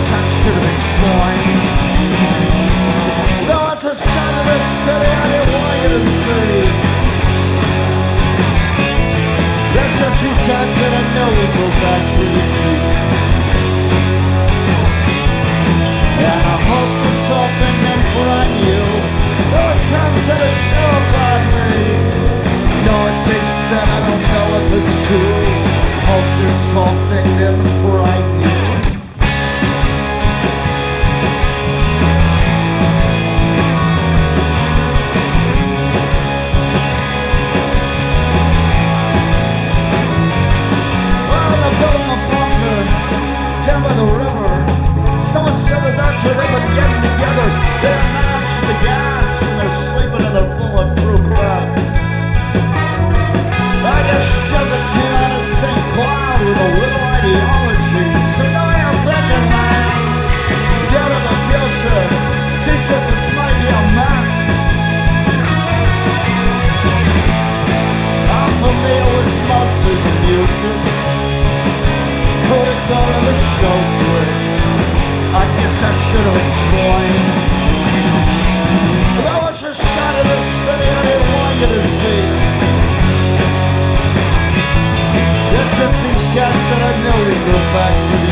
guess I should have explained. Though it's a sign of the city I didn't want you to see. That's just these guys that I know will go back to the Jeep. And I hope this whole thing didn't frighten you. Though it sounds that it's still about me. Know what they said, I don't know if it's true. Hope this whole thing didn't frighten you. Well, they're building a bunker down by the river. Someone said that that's where they've been getting together. They're masked with the gas and they're sleeping in their bulletproof vests. I just shoved a kid out of St. Cloud with a little ideology. So now I'm thinking, man, down in the future, Jesus, this might be a mess. I'm familiar with mostly the music. Couldn't go to the shows with. I guess I should have explained. That was a shot of the city I didn't want you to see. It's just these guys that I know they go back to